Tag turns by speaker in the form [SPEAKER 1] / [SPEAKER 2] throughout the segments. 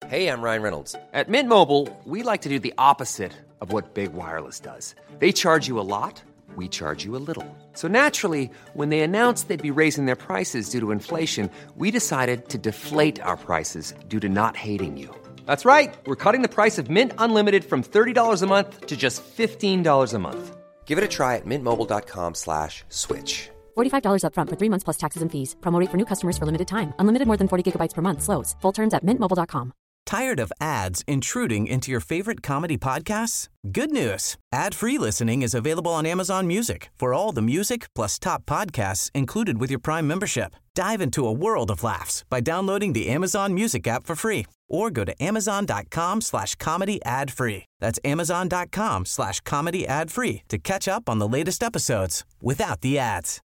[SPEAKER 1] Hey, I'm Ryan Reynolds. At Mint Mobile, we like to do the opposite of what Big Wireless does. They charge you a lot, we charge you a little. So naturally, when they announced they'd be raising their prices due to inflation, we decided to deflate our prices due to not hating you. That's right. We're cutting the price of Mint Unlimited from $30 a month to just $15 a month. Give it a try at mintmobile.com/switch.
[SPEAKER 2] $45 up front for 3 months plus taxes and fees. Promo rate for new customers for limited time. Unlimited more than 40 gigabytes per month. Slows full terms at mintmobile.com.
[SPEAKER 3] Tired of ads intruding into your favorite comedy podcasts? Good news. Ad-free listening is available on Amazon Music for all the music plus top podcasts included with your Prime membership. Dive into a world of laughs by downloading the Amazon Music app for free or go to amazon.com/comedy ad-free. That's amazon.com/comedy ad-free to catch up on the latest episodes without the ads.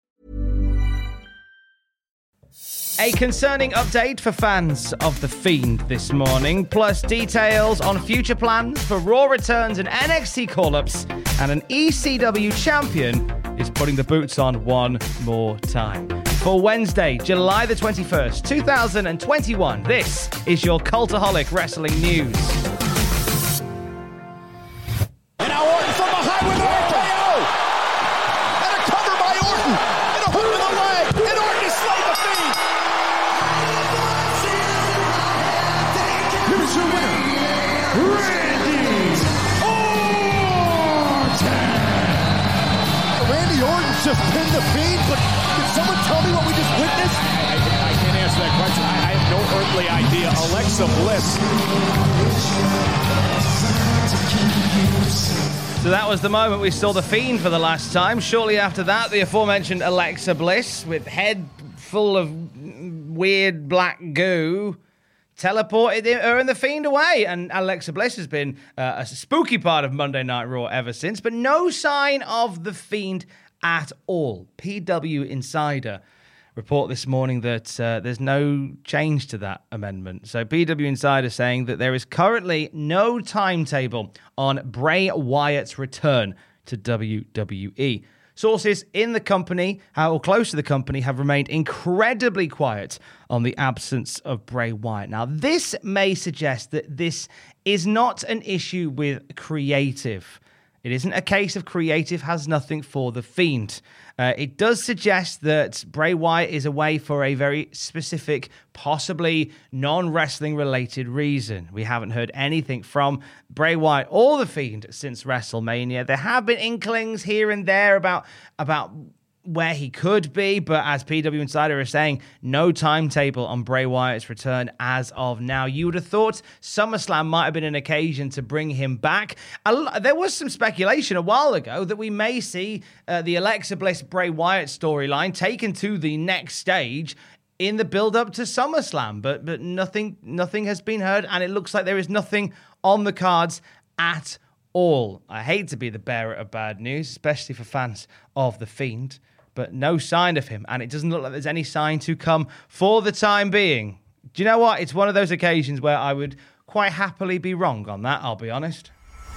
[SPEAKER 4] A concerning update for fans of The Fiend this morning, plus details on future plans for Raw returns and NXT call-ups, and an ECW champion is putting the boots on one more time. For Wednesday, July the 21st, 2021, this is your Cultaholic Wrestling News.
[SPEAKER 5] And now Orton from behind with RKO! And a cover by Orton! And a hook to the leg! And Orton is slaying The Fiend! Here's your winner, Randy Orton! Randy Orton's just pinned The Fiend, but can someone tell me what we just witnessed? I can't answer that question. I have no earthly idea. Alexa Bliss.
[SPEAKER 4] So that was the moment we saw The Fiend for the last time. Shortly after that, the aforementioned Alexa Bliss, with head full of weird black goo, teleported her and The Fiend away. And Alexa Bliss has been a spooky part of Monday Night Raw ever since, but no sign of The Fiend at all. PW Insider report this morning that there's no change to that amendment. So PW Insider saying that there is currently no timetable on Bray Wyatt's return to WWE. Sources in the company, or close to the company, have remained incredibly quiet on the absence of Bray Wyatt. Now, this may suggest that this is not an issue with creative. It isn't a case of creative has nothing for The Fiend. It does suggest that Bray Wyatt is away for a very specific, possibly non-wrestling related reason. We haven't heard anything from Bray Wyatt or The Fiend since WrestleMania. There have been inklings here and there about where he could be, but as PW Insider is saying, no timetable on Bray Wyatt's return as of now. You would have thought SummerSlam might have been an occasion to bring him back. There was some speculation a while ago that we may see the Alexa Bliss Bray Wyatt storyline taken to the next stage in the build-up to SummerSlam, but nothing has been heard, and it looks like there is nothing on the cards at all. I hate to be the bearer of bad news, especially for fans of The Fiend, but no sign of him, and it doesn't look like there's any sign to come for the time being. Do you know what? It's one of those occasions where I would quite happily be wrong on that, I'll be honest.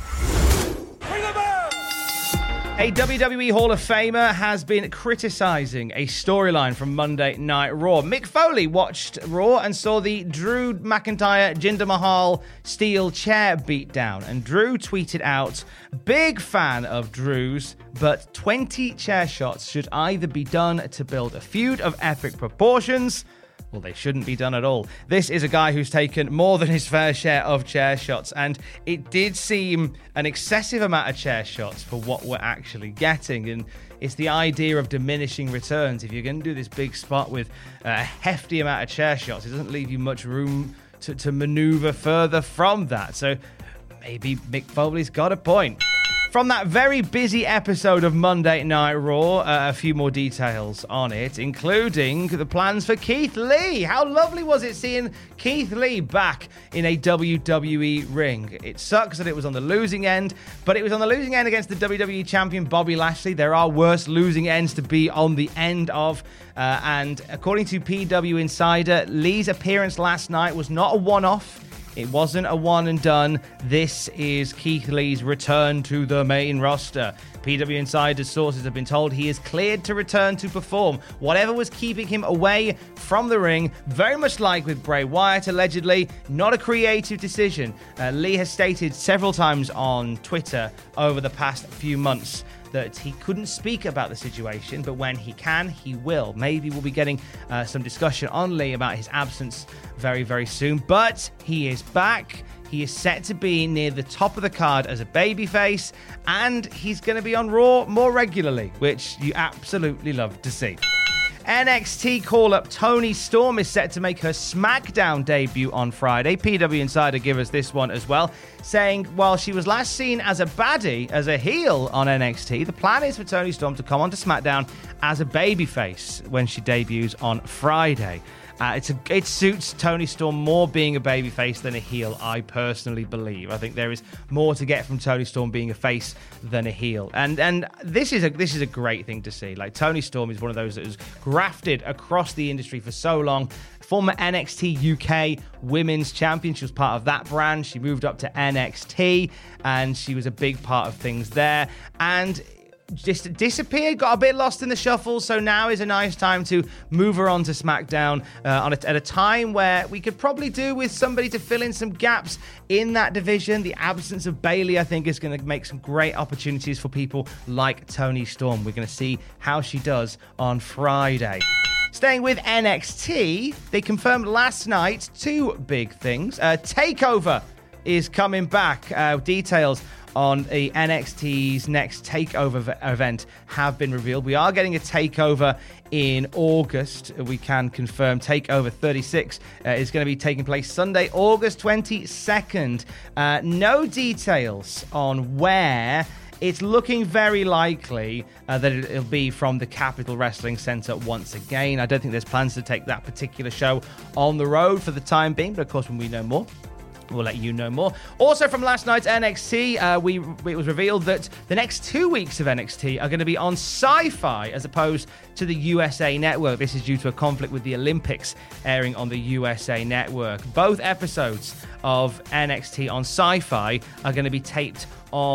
[SPEAKER 4] A WWE Hall of Famer has been criticizing a storyline from Monday Night Raw. Mick Foley watched Raw and saw the Drew McIntyre Jinder Mahal steel chair beatdown, and Drew tweeted out, "Big fan of Drew's, but 20 chair shots should either be done to build a feud of epic proportions, well, they shouldn't be done at all." This is a guy who's taken more than his fair share of chair shots, and it did seem an excessive amount of chair shots for what we're actually getting. And it's the idea of diminishing returns. If you're going to do this big spot with a hefty amount of chair shots, it doesn't leave you much room to maneuver further from that. So maybe Mick Foley's got a point. From that very busy episode of Monday Night Raw, a few more details on it, including the plans for Keith Lee. How lovely was it seeing Keith Lee back in a WWE ring? It sucks that it was on the losing end, but it was on the losing end against the WWE champion Bobby Lashley. There are worse losing ends to be on the end of. And according to PW Insider, Lee's appearance last night was not a one-off. It wasn't a one and done. This is Keith Lee's return to the main roster. PW Insider sources have been told he is cleared to return to perform. Whatever was keeping him away from the ring, very much like with Bray Wyatt, allegedly, not a creative decision. Lee has stated several times on Twitter over the past few months that he couldn't speak about the situation, but when he can, he will. Maybe we'll be getting some discussion on Lee about his absence very, very soon, but he is back. He is set to be near the top of the card as a babyface, and he's going to be on Raw more regularly, which you absolutely love to see. NXT call-up Toni Storm is set to make her SmackDown debut on Friday. PW Insider give us this one as well, saying while she was last seen as a baddie, as a heel on NXT, the plan is for Toni Storm to come onto SmackDown as a babyface when she debuts on Friday. It suits Toni Storm more being a babyface than a heel, I personally believe. I think there is more to get from Toni Storm being a face than a heel. And this is a great thing to see. Like, Toni Storm is one of those that has grafted across the industry for so long. Former NXT UK Women's Champion. She was part of that brand. She moved up to NXT, and she was a big part of things there. And just disappeared, got a bit lost in the shuffle, so now is a nice time to move her on to SmackDown at a time where we could probably do with somebody to fill in some gaps in that division. The absence of Bayley, I think, is going to make some great opportunities for people like Toni Storm. We're going to see how she does on Friday. Staying with NXT, they confirmed last night two big things. TakeOver is coming back. Details on the NXT's next TakeOver event have been revealed. We are getting a TakeOver in August. We can confirm TakeOver 36 is going to be taking place Sunday, August 22nd. No details on where. It's looking very likely that it'll be from the Capitol Wrestling Center once again. I don't think there's plans to take that particular show on the road for the time being, but of course when we know more, we'll let you know more. Also from last night's NXT, it was revealed that the next 2 weeks of NXT are going to be on Sci-Fi as opposed to the USA Network. This is due to a conflict with the Olympics airing on the USA Network. Both episodes of NXT on Sci-Fi are going to be taped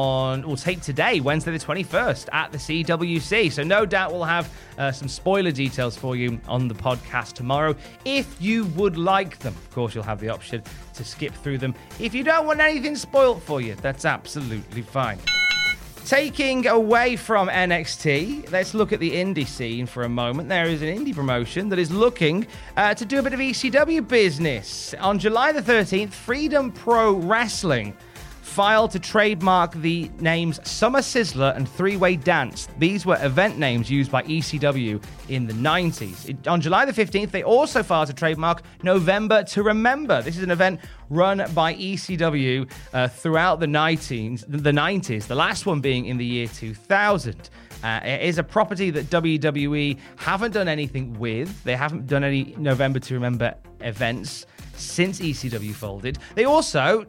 [SPEAKER 4] today, Wednesday the 21st at the CWC. So no doubt we'll have some spoiler details for you on the podcast tomorrow if you would like them. Of course, you'll have the option to skip through them. If you don't want anything spoiled for you, that's absolutely fine. Taking away from NXT, let's look at the indie scene for a moment. There is an indie promotion that is looking to do a bit of ECW business. On July the 13th, Freedom Pro Wrestling filed to trademark the names Summer Sizzler and Three-Way Dance. These were event names used by ECW in the 90s. On July the 15th, they also filed to trademark November to Remember. This is an event run by ECW throughout the 90s, the last one being in the year 2000. It is a property that WWE haven't done anything with. They haven't done any November to Remember events since ECW folded. They've also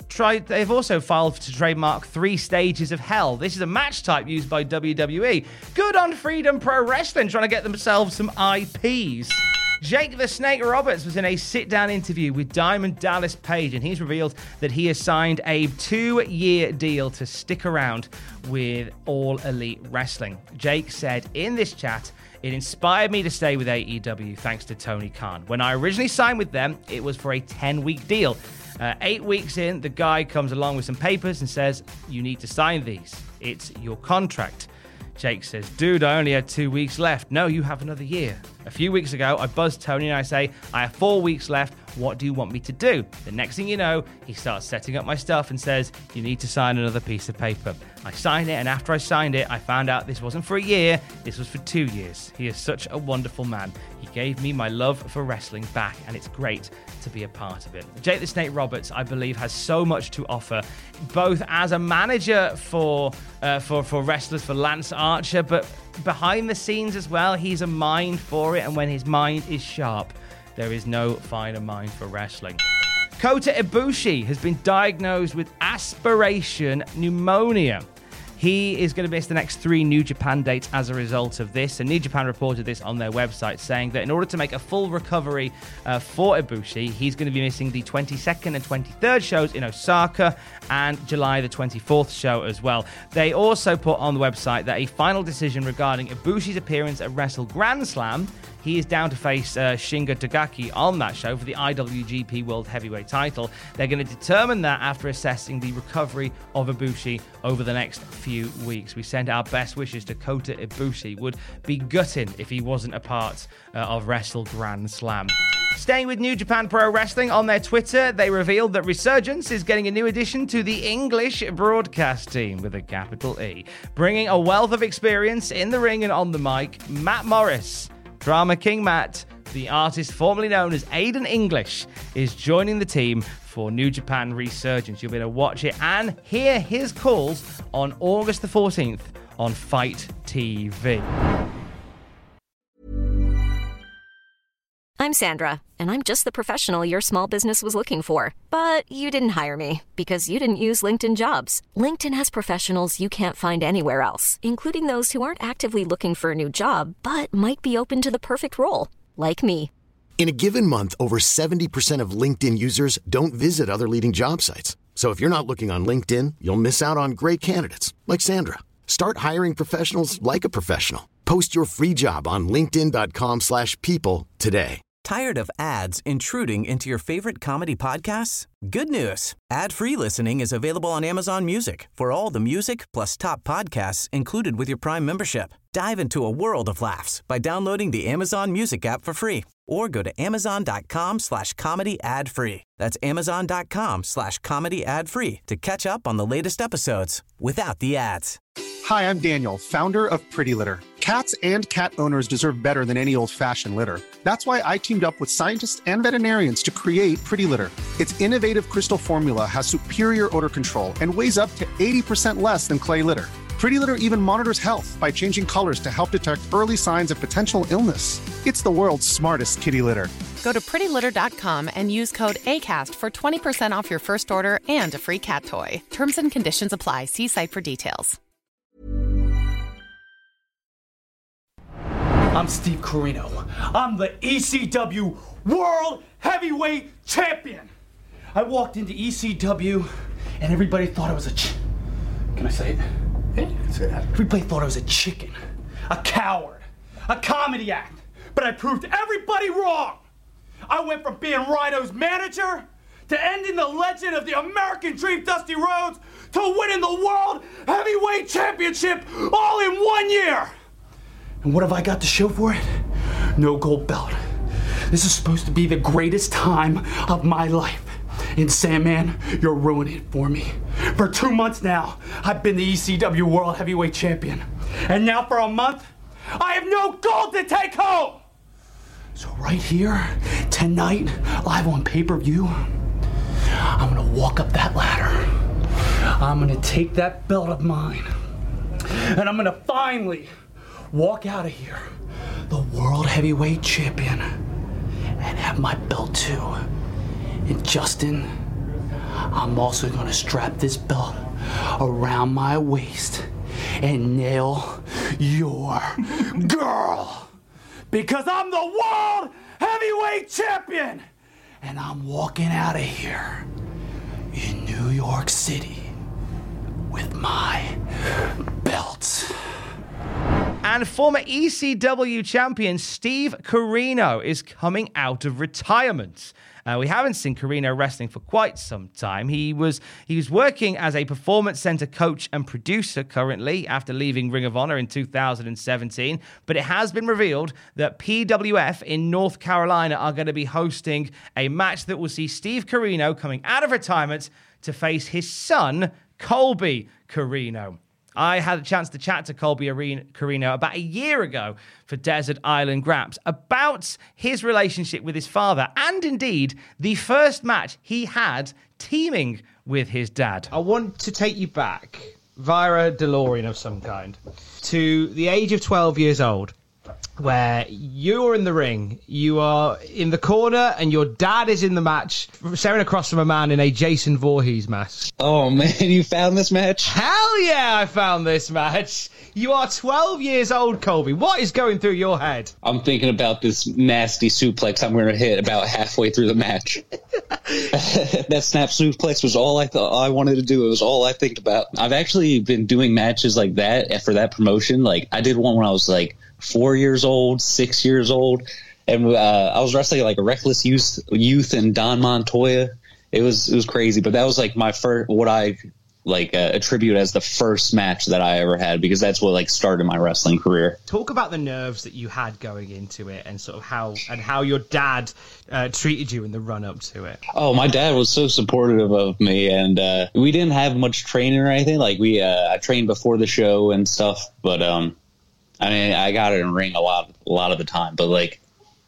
[SPEAKER 4] filed to trademark 3 Stages of Hell. This is a match type used by WWE. Good on Freedom Pro Wrestling, trying to get themselves some IPs. Jake the Snake Roberts was in a sit-down interview with Diamond Dallas Page, and he's revealed that he has signed a 2-year deal to stick around with All Elite Wrestling. Jake said in this chat, "It inspired me to stay with AEW thanks to Tony Khan. When I originally signed with them, it was for a 10-week deal. 8 weeks in, the guy comes along with some papers and says, you need to sign these. It's your contract." Jake says, "Dude, I only had 2 weeks left." "No, you have another year. A few weeks ago, I buzzed Tony and I say, I have 4 weeks left. What do you want me to do?" The next thing you know, he starts setting up my stuff and says, "You need to sign another piece of paper." I signed it, and after I signed it, I found out this wasn't for a year, this was for 2 years. He is such a wonderful man. He gave me my love for wrestling back, and it's great to be a part of it. Jake the Snake Roberts, I believe, has so much to offer, both as a manager for wrestlers, for Lance Archer, but behind the scenes as well. He's a mind for it, and when his mind is sharp, there is no finer mind for wrestling. Kota Ibushi has been diagnosed with aspiration pneumonia. He is going to miss the next 3 New Japan dates as a result of this. And New Japan reported this on their website, saying that in order to make a full recovery for Ibushi, he's going to be missing the 22nd and 23rd shows in Osaka and July the 24th show as well. They also put on the website that a final decision regarding Ibushi's appearance at Wrestle Grand Slam, he is down to face Shingo Takagi on that show for the IWGP World Heavyweight title. They're going to determine that after assessing the recovery of Ibushi over the next few weeks. We send our best wishes to Kota Ibushi. Would be gutting if he wasn't a part of Wrestle Grand Slam. Staying with New Japan Pro Wrestling, on their Twitter, they revealed that Resurgence is getting a new addition to the English broadcast team with a capital E. Bringing a wealth of experience in the ring and on the mic, Matt Morris, Drama King Matt, the artist formerly known as Aiden English, is joining the team for New Japan Resurgence. You'll be able to watch it and hear his calls on August the 14th on Fight TV.
[SPEAKER 2] I'm Sandra, and I'm just the professional your small business was looking for. But you didn't hire me because you didn't use LinkedIn Jobs. LinkedIn has professionals you can't find anywhere else, including those who aren't actively looking for a new job, but might be open to the perfect role, like me.
[SPEAKER 6] In a given month, over 70% of LinkedIn users don't visit other leading job sites. So if you're not looking on LinkedIn, you'll miss out on great candidates like Sandra. Start hiring professionals like a professional. Post your free job on linkedin.com/people today.
[SPEAKER 3] Tired of ads intruding into your favorite comedy podcasts? Good news. Ad-free listening is available on Amazon Music for all the music plus top podcasts included with your Prime membership. Dive into a world of laughs by downloading the Amazon Music app for free or go to amazon.com/comedy ad-free. That's amazon.com/comedy ad-free to catch up on the latest episodes without the ads.
[SPEAKER 7] Hi, I'm Daniel, founder of Pretty Litter. Cats and cat owners deserve better than any old-fashioned litter. That's why I teamed up with scientists and veterinarians to create Pretty Litter. Its innovative crystal formula has superior odor control and weighs up to 80% less than clay litter. Pretty Litter even monitors health by changing colors to help detect early signs of potential illness. It's the world's smartest kitty litter.
[SPEAKER 8] Go to prettylitter.com and use code ACAST for 20% off your first order and a free cat toy. Terms and conditions apply. See site for details.
[SPEAKER 9] I'm Steve Corino. I'm the ECW World Heavyweight Champion. I walked into ECW and everybody thought I was Can I say it?
[SPEAKER 5] Yeah, you can say that.
[SPEAKER 9] Everybody thought I was a chicken, a coward, a comedy act, but I proved everybody wrong. I went from being Rhino's manager to ending the legend of the American Dream, Dusty Rhodes, to winning the World Heavyweight Championship all in 1 year. And what have I got to show for it? No gold belt. This is supposed to be the greatest time of my life. And Sandman, you're ruining it for me. For 2 months now, I've been the ECW World Heavyweight Champion. And now for a month, I have no gold to take home. So right here, tonight, live on pay-per-view, I'm gonna walk up that ladder. I'm gonna take that belt of mine. And I'm gonna finally walk out of here, the World Heavyweight Champion, and have my belt too. And Justin, I'm also gonna strap this belt around my waist and nail your girl. Because I'm the World Heavyweight Champion! And I'm walking out of here in New York City with my belt.
[SPEAKER 4] And former ECW champion Steve Corino is coming out of retirement. We haven't seen Corino wrestling for quite some time. He was working as a performance center coach and producer currently after leaving Ring of Honor in 2017. But it has been revealed that PWF in North Carolina are going to be hosting a match that will see Steve Corino coming out of retirement to face his son, Colby Corino. I had a chance to chat to Colby Corino about a year ago for Desert Island Graps about his relationship with his father and indeed the first match he had teaming with his dad.
[SPEAKER 10] I want to take you back via a DeLorean of some kind to the age of 12 years old
[SPEAKER 4] where you're in the ring, you are in the corner, and your dad is in the match, staring across from a man in a Jason Voorhees mask.
[SPEAKER 10] Oh, man, you found this match?
[SPEAKER 4] Hell yeah, I found this match. You are 12 years old, Colby. What is going through your head?
[SPEAKER 10] I'm thinking about this nasty suplex I'm going to hit about halfway through the match. That snap suplex was all I thought I wanted to do. It was all I think about. I've actually been doing matches like that for that promotion. Like, I did one when I was like 4 years old, 6 years old, and I was wrestling like a Reckless Youth and Don Montoya. It was crazy, but that was like my first, what I like attribute as the first match that I ever had, because that's what like started my wrestling career.
[SPEAKER 4] Talk about the nerves that you had going into it, and sort of how your dad treated you in the run up to it.
[SPEAKER 10] Oh, my dad was so supportive of me, and we didn't have much training or anything. Like I trained before the show and stuff, but I mean, I got it in ring a lot of the time, but like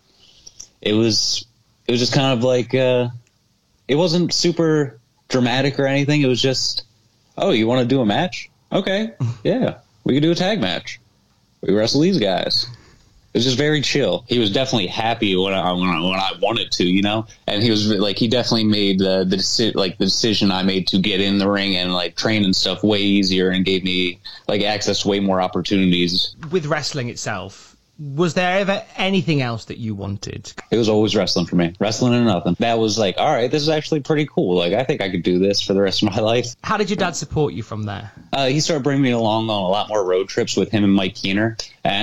[SPEAKER 10] it was just kind of like it wasn't super dramatic or anything. It was just, oh, you want to do a match? Okay, yeah, we could do a tag match. We wrestle these guys. It was just very chill. He was definitely happy when I wanted to, you know. And he was like, he definitely made the decision I made to get in the ring and like train and stuff way easier, and gave me like access to way more opportunities.
[SPEAKER 4] With wrestling itself, was there ever anything else that you wanted?
[SPEAKER 10] It was always wrestling for me. Wrestling and nothing. That was like, all right, this is actually pretty cool. Like, I think I could do this for the rest of my life.
[SPEAKER 4] How did your dad support you from there?
[SPEAKER 10] He started bringing me along on a lot more road trips with him and Mike Keener.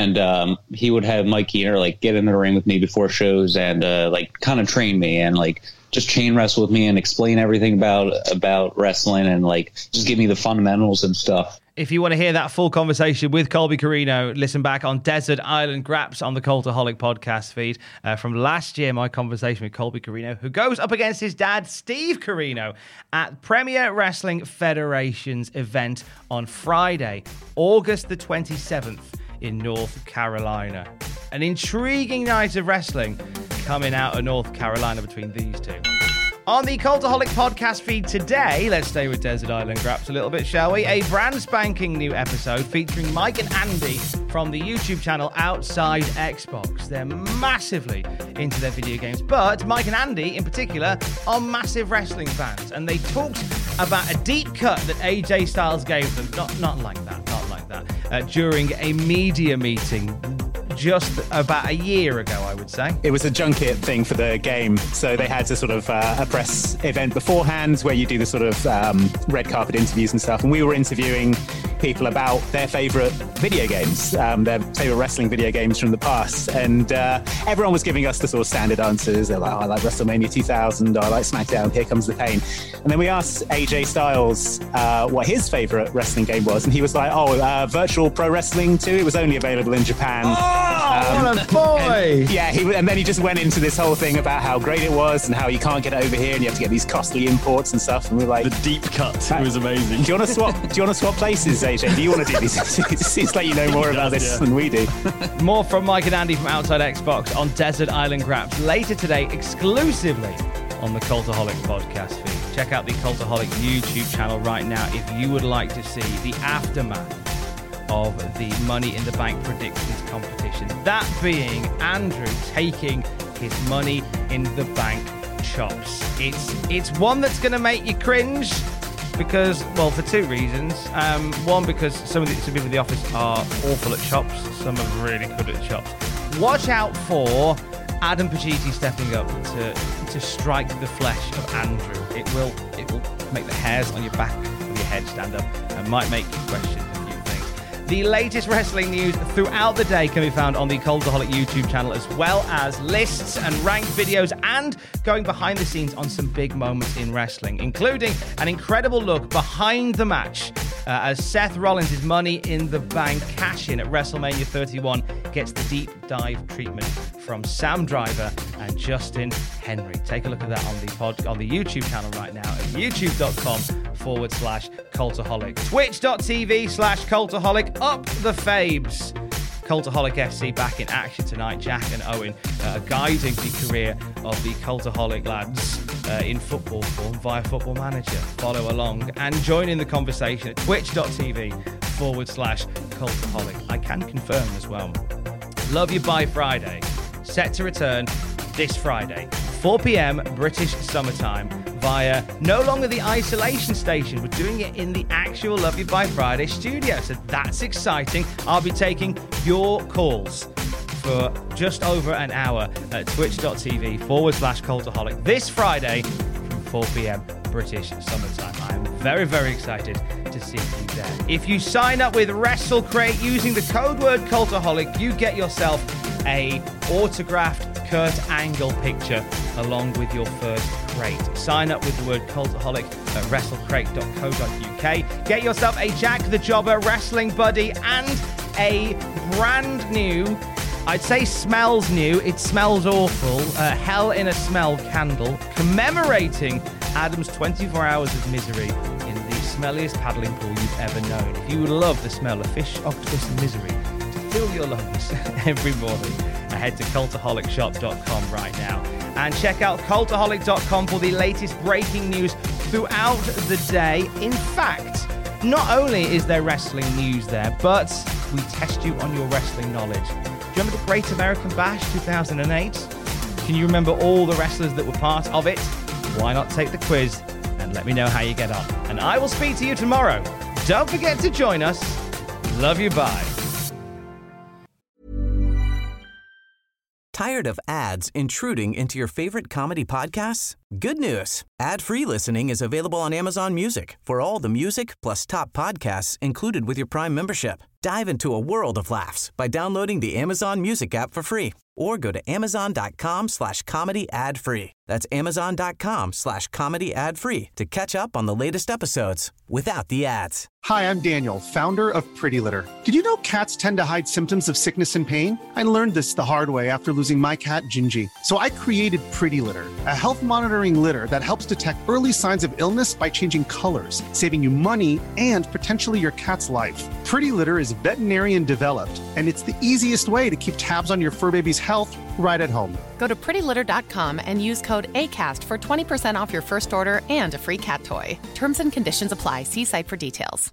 [SPEAKER 10] And he would have Mike Keener like get in the ring with me before shows and like kind of train me and like just chain wrestle with me and explain everything about wrestling and like just give me the fundamentals and stuff.
[SPEAKER 4] If you want to hear that full conversation with Colby Corino, listen back on Desert Island Graps on the Cultaholic podcast feed from last year, my conversation with Colby Corino, who goes up against his dad, Steve Corino, at Premier Wrestling Federation's event on Friday, August the 27th in North Carolina. An intriguing night of wrestling coming out of North Carolina between these two. On the Cultaholic podcast feed today, let's stay with Desert Island Graps a little bit, shall we? A brand spanking new episode featuring Mike and Andy from the YouTube channel Outside Xbox. They're massively into their video games, but Mike and Andy in particular are massive wrestling fans, and they talked about a deep cut that AJ Styles gave them, not like that, during a media meeting just about a year ago, I would say.
[SPEAKER 11] It was a junket thing for the game. So they had a sort of a press event beforehand where you do the sort of red carpet interviews and stuff. And we were interviewing people about their favourite video games, their favourite wrestling video games from the past. And everyone was giving us the sort of standard answers. They're like, oh, I like WrestleMania 2000, I like SmackDown, Here Comes the Pain. And then we asked AJ Styles what his favourite wrestling game was. And he was like, Virtual Pro Wrestling 2. It was only available in Japan.
[SPEAKER 4] What a boy!
[SPEAKER 11] And then he just went into this whole thing about how great it was and how you can't get it over here and you have to get these costly imports and stuff. And we're like,
[SPEAKER 12] the deep cut was amazing.
[SPEAKER 11] Do you want to swap places, AJ? Do you want to do these? It seems like you know more about this than we do.
[SPEAKER 4] More from Mike and Andy from Outside Xbox on Desert Island Graps later today, exclusively on the Cultaholic podcast feed. Check out the Cultaholic YouTube channel right now if you would like to see the aftermath of the Money in the Bank predictions competition. That being Andrew taking his Money in the Bank chops. It's one that's going to make you cringe because, well, for two reasons. One, because some people in the office are awful at chops. Some are really good at chops. Watch out for Adam Pacitti stepping up to strike the flesh of Andrew. It will make the hairs on your back of your head stand up and might make you question a few things. The latest wrestling news throughout the day can be found on the Cultaholic YouTube channel, as well as lists and ranked videos and going behind the scenes on some big moments in wrestling, including an incredible look behind the match as Seth Rollins' Money in the Bank cash-in at WrestleMania 31 gets the deep dive treatment from Sam Driver and Justin Henry. Take a look at that on the YouTube channel right now at youtube.com/Cultaholic. Twitch.tv/Cultaholic. Up the Fabes. Cultaholic FC back in action tonight. Jack and Owen guiding the career of the Cultaholic lads in football form via Football Manager. Follow along and join in the conversation at twitch.tv/Cultaholic. I can confirm as well Love You Bye Friday, set to return this Friday, 4 p.m. British summertime, via no longer the isolation station. We're doing it in the actual Love You Bye Friday studio, so that's exciting. I'll be taking your calls for just over an hour at twitch.tv/Cultaholic this Friday from 4 p.m. British summertime. I'm very, very excited to see you there. If you sign up with WrestleCrate using the code word Cultaholic, you get yourself a autographed Kurt Angle picture along with your first crate. Sign up with the word Cultaholic at WrestleCrate.co.uk. Get yourself a Jack the Jobber Wrestling Buddy and a brand new, I'd say smells new, it smells awful, Hell in a Smell candle commemorating Adam's 24 hours of misery in the smelliest paddling pool you've ever known. If you would love the smell of fish, octopus and misery to fill your lungs every morning, head to cultaholicshop.com right now and check out cultaholic.com for the latest breaking news throughout the day. In fact, not only is there wrestling news there, but we test you on your wrestling knowledge. Do you remember the Great American Bash 2008? Can you remember all the wrestlers that were part of it? Why not take the quiz and let me know how you get on? And I will speak to you tomorrow. Don't forget to join us. Love you, bye.
[SPEAKER 3] Tired of ads intruding into your favorite comedy podcasts? Good news. Ad-free listening is available on Amazon Music for all the music plus top podcasts included with your Prime membership. Dive into a world of laughs by downloading the Amazon Music app for free or go to amazon.com/comedy ad-free. That's amazon.com/comedy ad-free to catch up on the latest episodes without the ads.
[SPEAKER 7] Hi, I'm Daniel, founder of Pretty Litter. Did you know cats tend to hide symptoms of sickness and pain? I learned this the hard way after losing my cat, Gingy. So I created Pretty Litter, a health monitoring litter that helps detect early signs of illness by changing colors, saving you money and potentially your cat's life. Pretty Litter is veterinarian developed, and it's the easiest way to keep tabs on your fur baby's health right at home.
[SPEAKER 8] Go to prettylitter.com and use code ACAST for 20% off your first order and a free cat toy. Terms and conditions apply. See site for details.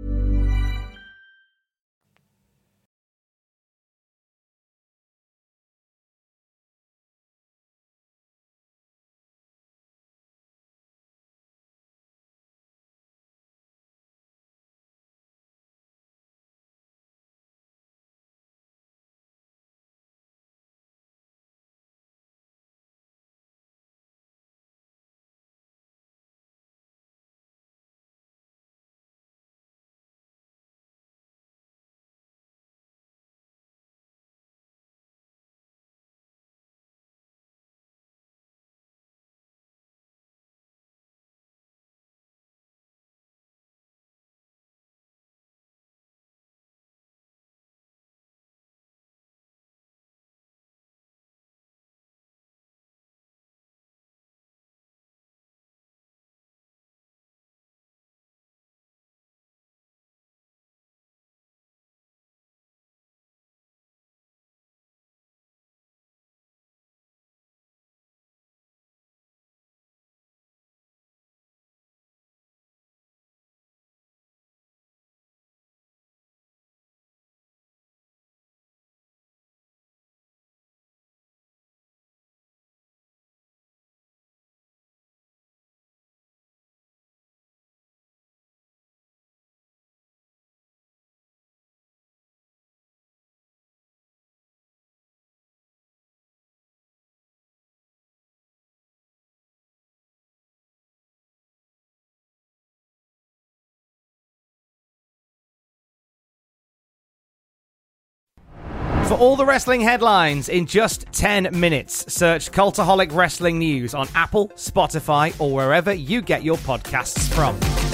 [SPEAKER 4] For all the wrestling headlines in just 10 minutes, search Cultaholic Wrestling News on Apple, Spotify, or wherever you get your podcasts from.